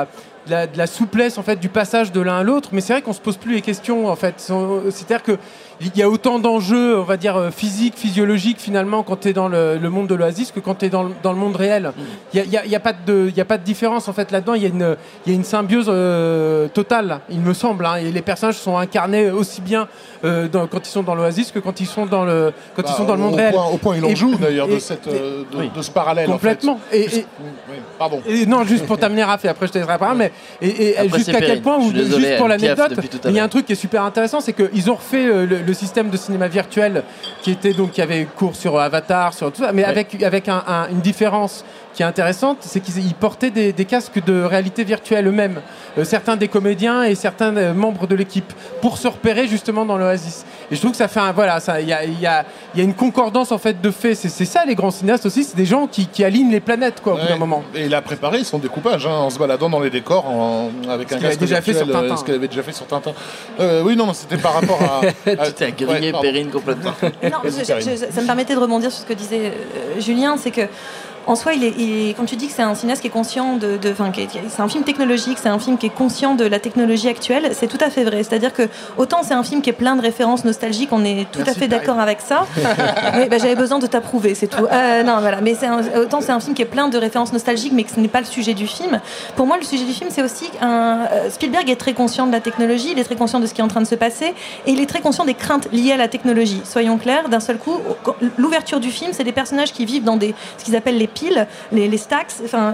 la souplesse en fait du passage de l'un à l'autre, mais c'est vrai qu'on se pose plus les questions en fait. C'est-à-dire que il y a autant d'enjeux, on va dire physiques, physiologiques finalement quand tu es dans le monde de l'Oasis que quand tu es dans le monde réel. Il y a pas de différence en fait là-dedans. Il y a une symbiose totale, il me semble. Hein, et les personnages sont incarnés aussi bien quand ils sont dans l'Oasis que quand ils sont dans le monde réel.
Au point il en joue d'ailleurs de ce parallèle.
Complètement.
En fait. Pardon.
Et non, juste pour t'amener Raph, et après je te laisserai parler, mais jusqu'à quel point, juste pour l'anecdote, il y a un truc qui est super intéressant, c'est qu'ils ont refait le système de cinéma virtuel qui avait cours sur Avatar, sur tout ça, mais avec une différence qui est intéressante, c'est qu'ils portaient des casques de réalité virtuelle eux-mêmes, certains des comédiens et certains membres de l'équipe, pour se repérer justement dans l'Oasis. Et je trouve que ça fait il y a une concordance en fait de faits. C'est ça les grands cinéastes aussi, c'est des gens qui alignent les planètes quoi, au bout d'un moment.
Et il a préparé son découpage en se baladant dans les décors avec un casque virtuel, ce qu'il avait déjà fait sur Tintin. Oui, non, c'était par rapport à...
Tu t'es grillé Perrine complètement.
Non, ça me permettait de rebondir sur ce que disait Julien, c'est que en soi, quand tu dis que c'est un cinéaste qui est conscient c'est un film technologique, c'est un film qui est conscient de la technologie actuelle, c'est tout à fait vrai. C'est-à-dire que autant c'est un film qui est plein de références nostalgiques, on est tout à fait d'accord avec ça. Oui, j'avais besoin de t'approuver, c'est tout. Non, voilà. Mais autant c'est un film qui est plein de références nostalgiques, mais que ce n'est pas le sujet du film. Pour moi, le sujet du film, c'est aussi Spielberg est très conscient de la technologie, il est très conscient de ce qui est en train de se passer, et il est très conscient des craintes liées à la technologie. Soyons clairs, d'un seul coup, l'ouverture du film, c'est des personnages qui vivent dans ce qu'ils appellent les piles, les stacks,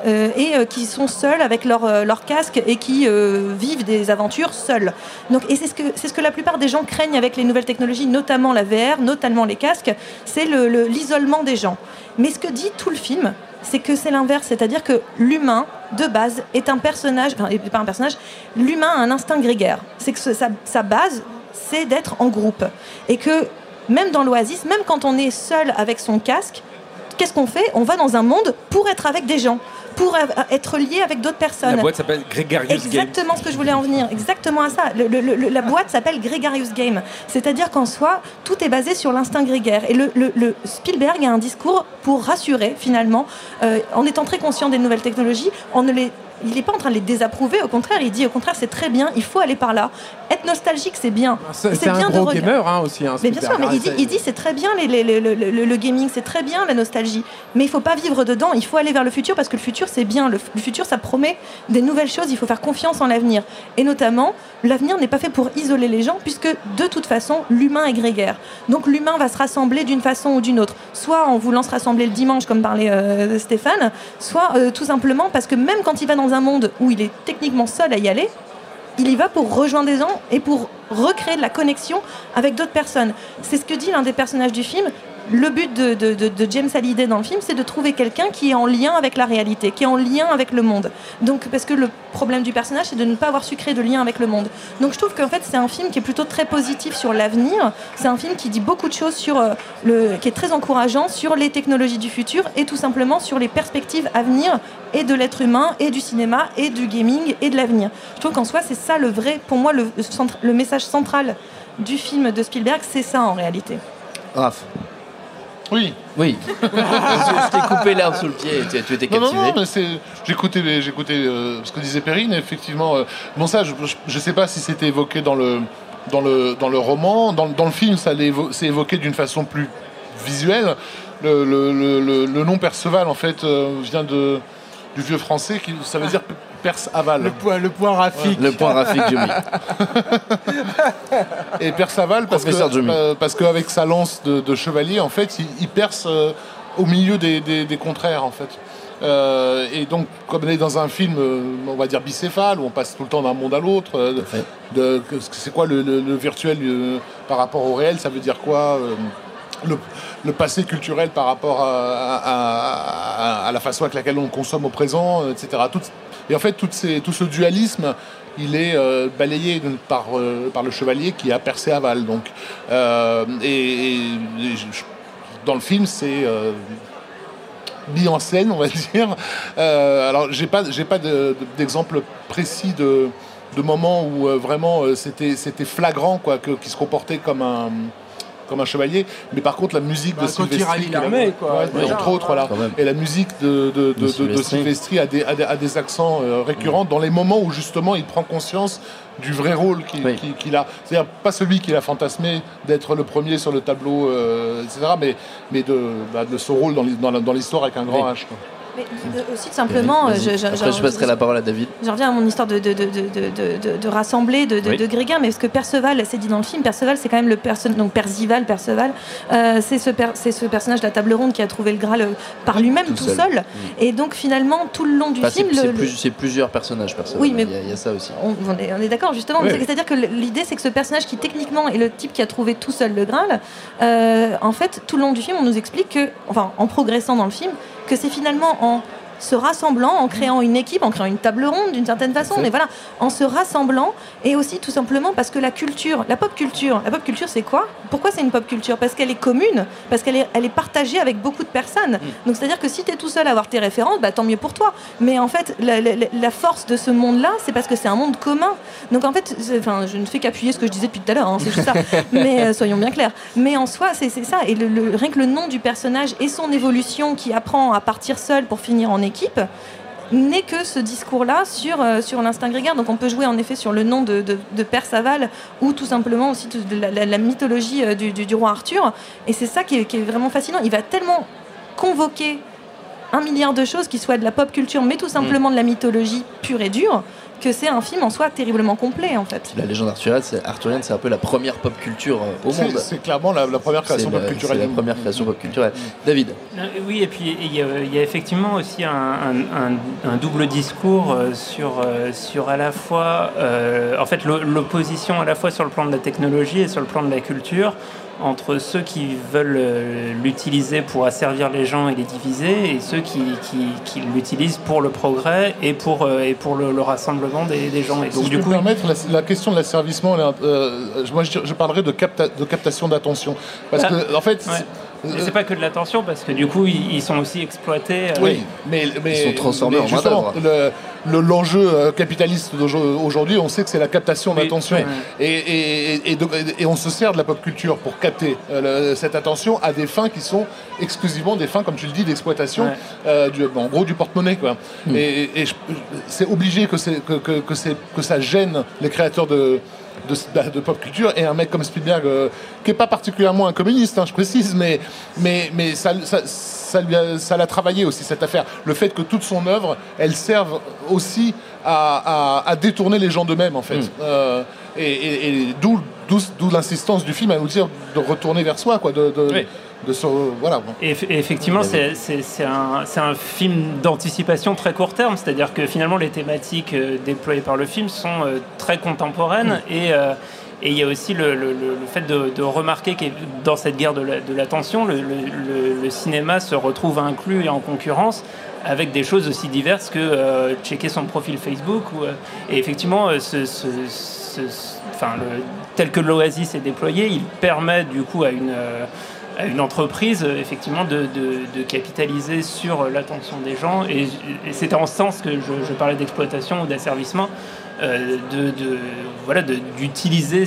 qui sont seuls avec leur casque et qui vivent des aventures seuls. Donc, et c'est ce que la plupart des gens craignent avec les nouvelles technologies, notamment la VR, notamment les casques, c'est l'isolement des gens. Mais ce que dit tout le film, c'est que c'est l'inverse, c'est-à-dire que l'humain, de base, est un personnage, pas un personnage, l'humain a un instinct grégaire. C'est que sa base, c'est d'être en groupe. Et que même dans l'Oasis, même quand on est seul avec son casque, qu'est-ce qu'on fait ? On va dans un monde pour être avec des gens, pour être lié avec d'autres personnes.
La boîte s'appelle Gregarious Game.
Exactement ce que je voulais en venir, exactement à ça. La boîte s'appelle Gregarious Game. C'est-à-dire qu'en soi, tout est basé sur l'instinct grégaire. Et le Spielberg a un discours pour rassurer, finalement, en étant très conscient des nouvelles technologies, il n'est pas en train de les désapprouver, au contraire, il dit au contraire c'est très bien, il faut aller par là. Être nostalgique, c'est bien.
C'est bien un gros gamer aussi.
Mais bien sûr, mais il dit c'est très bien le gaming, c'est très bien la nostalgie. Mais il ne faut pas vivre dedans, il faut aller vers le futur parce que le futur c'est bien. Le futur ça promet des nouvelles choses, il faut faire confiance en l'avenir. Et notamment, l'avenir n'est pas fait pour isoler les gens puisque de toute façon, l'humain est grégaire. Donc l'humain va se rassembler d'une façon ou d'une autre. Soit en voulant se rassembler le dimanche comme parlait Stéphane, soit tout simplement parce que même quand il va dans un monde où il est techniquement seul à y aller, il y va pour rejoindre des gens et pour recréer de la connexion avec d'autres personnes. C'est ce que dit l'un des personnages du film. le but de James Hallyday dans le film, c'est de trouver quelqu'un qui est en lien avec la réalité, qui est en lien avec le monde. Donc, parce que le problème du personnage, c'est de ne pas avoir su créer de lien avec le monde. Donc je trouve qu'en fait, c'est un film qui est plutôt très positif sur l'avenir. C'est un film qui dit beaucoup de choses qui est très encourageant sur les technologies du futur et tout simplement sur les perspectives à venir et de l'être humain et du cinéma et du gaming et de l'avenir. Je trouve qu'en soi, c'est ça le vrai, pour moi, le message central du film de Spielberg, c'est ça en réalité.
Raph.
Oui.
Je t'ai coupé l'herbe sous le pied et tu étais captivé.
Non, mais j'écoutais ce que disait Perrine. Effectivement, bon, ça, je sais pas si c'était évoqué dans le roman. Dans le film, c'est évoqué d'une façon plus visuelle. Le nom Perceval, en fait, vient du vieux français, ça veut dire Perce-aval.
Le point graphique.
Ouais. Le point graphique, Jimmy.
Et Perce-aval, parce qu'avec sa lance de chevalier, en fait, il perce au milieu des contraires, en fait. Et donc, comme on est dans un film, on va dire bicéphale, où on passe tout le temps d'un monde à l'autre, c'est quoi le virtuel par rapport au réel, ça veut dire quoi le passé culturel par rapport à la façon avec laquelle on consomme au présent, etc. Et en fait, tout ce dualisme, il est balayé par le chevalier qui a Perce-aval. Donc, dans le film, c'est mis en scène, on va dire. Alors, j'ai pas d'exemple précis de moment où vraiment c'était flagrant, quoi, qu'il se comportait comme un chevalier, mais par contre la musique de Silvestri, entre autres, voilà, et la musique de Silvestri a des accents récurrents dans les moments où justement il prend conscience du vrai rôle qu'il a, c'est-à-dire pas celui qu'il a fantasmé d'être le premier sur le tableau, etc., mais de ce rôle dans l'histoire avec un grand H, quoi.
Mais aussi simplement,
après je passerai la parole à David.
J'en reviens à mon histoire de rassembler, de Gréguin, mais ce que Perceval, c'est dit dans le film, Perceval, c'est quand même donc Percival, c'est ce personnage de la table ronde qui a trouvé le Graal par lui-même tout seul. Et donc finalement, tout le long du film...
C'est plusieurs personnages, Perceval.
Oui, mais
il y a ça aussi.
On est d'accord, justement. Oui. C'est-à-dire que l'idée, c'est que ce personnage qui techniquement est le type qui a trouvé tout seul le Graal, en fait, tout le long du film, on nous explique que, enfin, en progressant dans le film, que c'est finalement en se rassemblant, en créant une équipe, en créant une table ronde d'une certaine façon, mais voilà, en se rassemblant, et aussi tout simplement parce que la pop culture c'est quoi ? Pourquoi c'est une pop culture ? Parce qu'elle est commune, parce qu'elle est partagée avec beaucoup de personnes. Donc c'est-à-dire que si tu es tout seul à avoir tes références, bah, tant mieux pour toi. Mais en fait, la force de ce monde-là, c'est parce que c'est un monde commun. Donc en fait, je ne fais qu'appuyer ce que je disais depuis tout à l'heure, hein, c'est juste ça. Mais soyons bien clairs. Mais en soi, c'est ça. Et rien que le nom du personnage et son évolution qui apprend à partir seul pour finir en équipe n'est que ce discours-là sur l'instinct grégaire. Donc on peut jouer en effet sur le nom de Perce-aval ou tout simplement aussi de la mythologie du roi Arthur. Et c'est ça qui est vraiment fascinant. Il va tellement convoquer 1 milliard de choses qui soient de la pop culture, mais tout simplement de la mythologie pure et dure, que c'est un film en soi terriblement complet, en fait.
La légende arthurienne, c'est un peu la première pop culture au monde.
C'est clairement la première création pop culturelle.
C'est la première création pop culturelle. David.
Oui, et puis il y a effectivement aussi un double discours sur à la fois, en fait, l'opposition à la fois sur le plan de la technologie et sur le plan de la culture, entre ceux qui veulent l'utiliser pour asservir les gens et les diviser, et ceux qui l'utilisent pour le progrès et pour le rassemblement des gens. Et donc,
si je peux me permettre, la question de l'asservissement, moi je parlerais de captation d'attention. Parce que, en fait...
Mais c'est pas que de l'attention, parce que du coup ils sont aussi exploités.
Oui, mais
ils sont transformés en main-d'œuvre.
L'enjeu capitaliste d'aujourd'hui, on sait que c'est la captation d'attention. Oui. Et on se sert de la pop culture pour capter cette attention à des fins qui sont exclusivement des fins, comme tu le dis, d'exploitation, en gros du porte-monnaie, quoi. Et c'est obligé que ça gêne les créateurs de pop culture, et un mec comme Spielberg qui n'est pas particulièrement un communiste, hein, je précise, mais ça l'a travaillé aussi, cette affaire, le fait que toute son œuvre elle serve aussi à détourner les gens d'eux-mêmes, en fait. Et d'où l'insistance du film à nous dire de retourner vers soi, quoi, voilà.
Et effectivement, c'est un film d'anticipation très court terme, c'est-à-dire que finalement les thématiques déployées par le film sont très contemporaines Et il y a aussi le fait de remarquer que dans cette guerre de l'attention, le cinéma se retrouve inclus et en concurrence avec des choses aussi diverses que checker son profil Facebook. Et effectivement, tel que l'Oasis est déployé, il permet du coup à une entreprise effectivement de capitaliser sur l'attention des gens. Et c'est en ce sens que je parlais d'exploitation ou d'asservissement, d'utiliser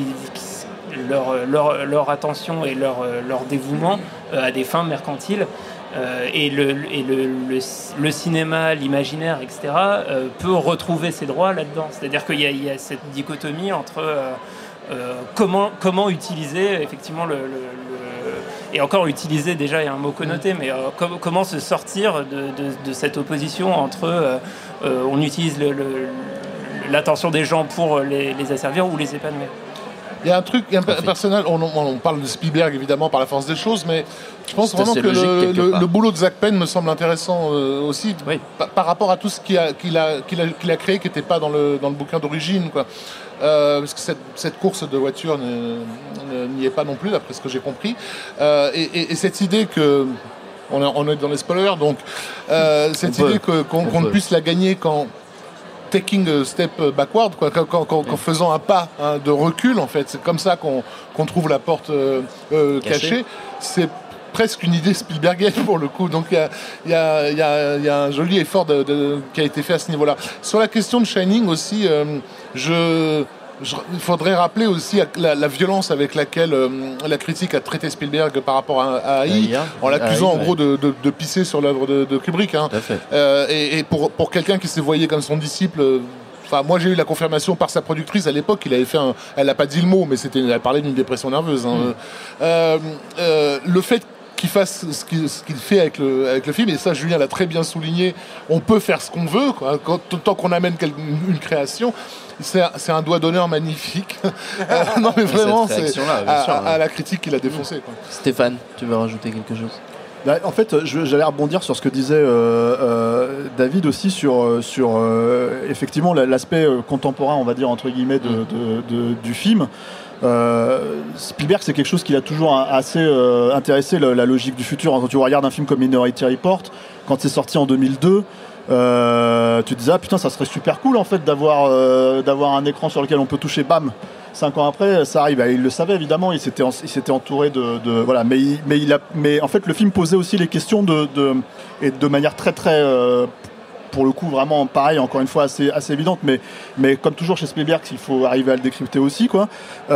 leur attention et leur dévouement à des fins mercantiles. Et le cinéma, l'imaginaire, etc., peut retrouver ses droits là-dedans. C'est-à-dire qu'il y a cette dichotomie entre comment utiliser effectivement et encore utiliser, déjà il y a un mot connoté, mais comment se sortir de cette opposition entre on utilise l'attention des gens pour les asservir ou les épanouir.
Il y a un truc personnel, on parle de Spielberg évidemment par la force des choses, mais je pense vraiment que le boulot de Zak Penn me semble intéressant aussi, oui, par rapport à tout ce qu'il a créé qui n'était pas dans le bouquin d'origine, quoi. Parce que cette course de voiture n'y est pas non plus, d'après ce que j'ai compris. Et cette idée que... On est dans les spoilers, donc cette idée qu'on ne puisse la gagner qu'en taking a step backward, quoi, qu'en faisant un pas de recul, en fait. C'est comme ça qu'on trouve la porte cachée. C'est presque une idée Spielbergienne pour le coup. Donc il y a un joli effort qui a été fait à ce niveau-là. Sur la question de Shining aussi, il faudrait rappeler aussi la violence avec laquelle la critique a traité Spielberg par rapport à AI, en l'accusant en gros de pisser sur l'œuvre de Kubrick. Hein. Et pour quelqu'un qui s'est voyé comme son disciple... moi j'ai eu la confirmation par sa productrice à l'époque. Elle n'a pas dit le mot, mais elle parlait d'une dépression nerveuse. Hein. Le fait qu'il fasse ce qu'il fait avec le film, et ça Julien l'a très bien souligné, on peut faire ce qu'on veut, quoi, tant qu'on amène une création. C'est un doigt d'honneur magnifique. Non mais vraiment, c'est à la critique qu'il a défoncé, quoi.
Stéphane, tu veux rajouter quelque chose?
En fait, j'allais rebondir sur ce que disait David aussi sur effectivement l'aspect contemporain, on va dire entre guillemets, du film. Spielberg, c'est quelque chose qui l'a toujours assez intéressé, la logique du futur. Quand tu regardes un film comme Minority Report, quand c'est sorti en 2002, tu te disais putain, ça serait super cool en fait d'avoir un écran sur lequel on peut toucher, bam. 5 ans après, ça arrive. Il le savait évidemment, il s'était entouré de voilà, mais en fait le film posait aussi les questions et de manière très très pour le coup vraiment pareil, encore une fois assez évidente, mais comme toujours chez Spielberg, il faut arriver à le décrypter aussi, quoi,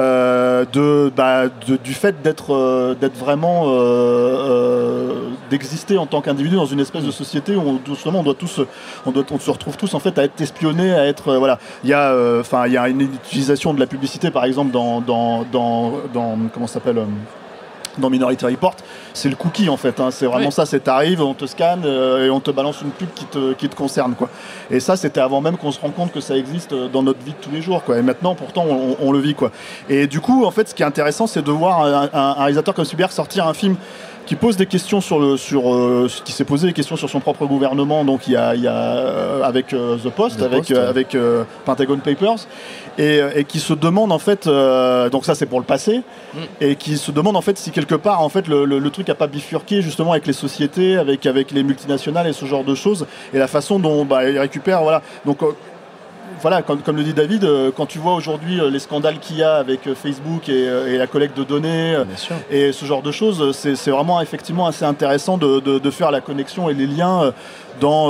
du fait d'être vraiment d'exister en tant qu'individu dans une espèce de société où justement on se retrouve tous en fait à être espionnés, à être voilà. Il y a une utilisation de la publicité par exemple dans comment ça s'appelle, dans Minority Report, c'est le cookie en fait, hein. C'est vraiment ça, c'est t'arrives, on te scanne et on te balance une pub qui te concerne, quoi. Et ça, c'était avant même qu'on se rende compte que ça existe dans notre vie de tous les jours, quoi. Et maintenant, pourtant, on le vit, quoi. Et du coup, en fait, ce qui est intéressant, c'est de voir un réalisateur comme Spielberg sortir un film qui pose des questions qui s'est posé des questions sur son propre gouvernement. Donc il y a avec The Post, avec Pentagon Papers, et qui se demande en fait, donc ça c'est pour le passé, et qui se demande en fait si quelque part en fait le truc a pas bifurqué justement avec les sociétés, avec les multinationales et ce genre de choses, et la façon dont il récupère, voilà. Donc voilà, comme le dit David, quand tu vois aujourd'hui les scandales qu'il y a avec Facebook et la collecte de données et ce genre de choses, c'est vraiment effectivement assez intéressant de faire la connexion et les liens dans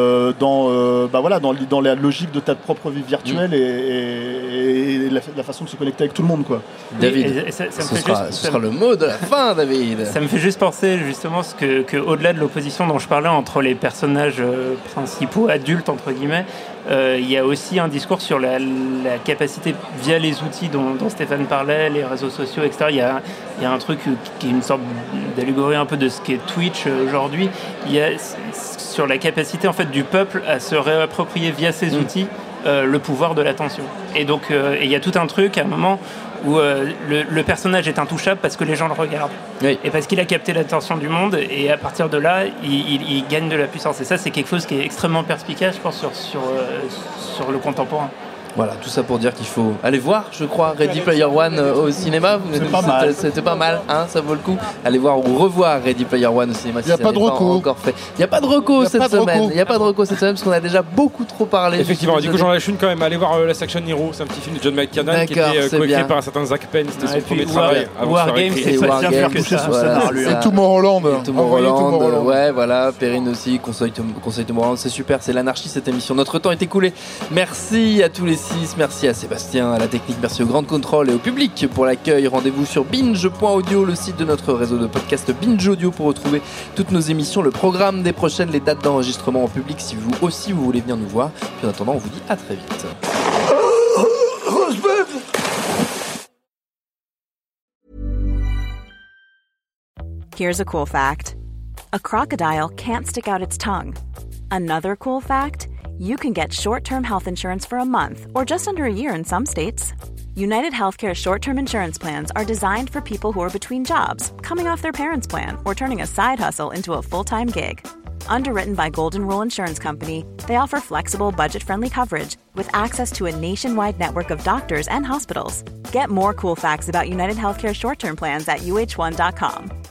la logique de ta propre vie virtuelle et la façon de se connecter avec tout le monde, quoi.
David, ce sera le mot de la fin, David.
Ça me fait juste penser justement que au-delà de l'opposition dont je parlais entre les personnages principaux adultes entre guillemets, il y a aussi un discours sur la capacité via les outils dont Stéphane parlait, les réseaux sociaux, etc. Il y a un truc qui est une sorte d'allégorie un peu de ce qu'est Twitch aujourd'hui. Il y a sur la capacité en fait du peuple à se réapproprier via ces outils le pouvoir de l'attention. Et donc il y a tout un truc à un moment où le personnage est intouchable parce que les gens le regardent. Oui. Et parce qu'il a capté l'attention du monde, et à partir de là, il gagne de la puissance. Et ça, c'est quelque chose qui est extrêmement perspicace, je pense, sur le contemporain.
Voilà, tout ça pour dire qu'il faut aller voir, je crois, Ready Player One au cinéma.
C'est pas mal.
C'était pas mal, hein, ça vaut le coup. Allez voir ou revoir Ready Player One au cinéma.
Il n'y a pas de reco.
Encore fait. Il n'y a pas de reco cette semaine. Il n'y a pas de reco cette semaine parce qu'on a déjà beaucoup trop parlé.
Effectivement, du coup j'en lâche une quand même. Allez voir Last Action Hero, c'est un petit film de John McTiernan qui était coécrit par un certain Zach Penn. C'était son premier travail.
Wargame, c'est pas bien faire coucher son scénar.
Et Tomorrowland.
Ouais, voilà. Perrine aussi, conseil Tomorrowland, c'est super. C'est l'anarchie cette émission. Notre temps est écoulé. Merci à tous les 6. Merci à Sébastien, à la technique, merci au Grand Contrôle et au public pour l'accueil. Rendez-vous sur binge.audio, le site de notre réseau de podcast Binge Audio pour retrouver toutes nos émissions, le programme des prochaines, les dates d'enregistrement en public si vous aussi vous voulez venir nous voir. Puis en attendant, on vous dit à très vite.
Here's a cool fact. A crocodile can't stick out its tongue. Another cool fact, you can get short-term health insurance for a month or just under a year in some states. United Healthcare short-term insurance plans are designed for people who are between jobs, coming off their parents' plan, or turning a side hustle into a full-time gig. Underwritten by Golden Rule Insurance Company, they offer flexible, budget-friendly coverage with access to a nationwide network of doctors and hospitals. Get more cool facts about United Healthcare short-term plans at uh1.com.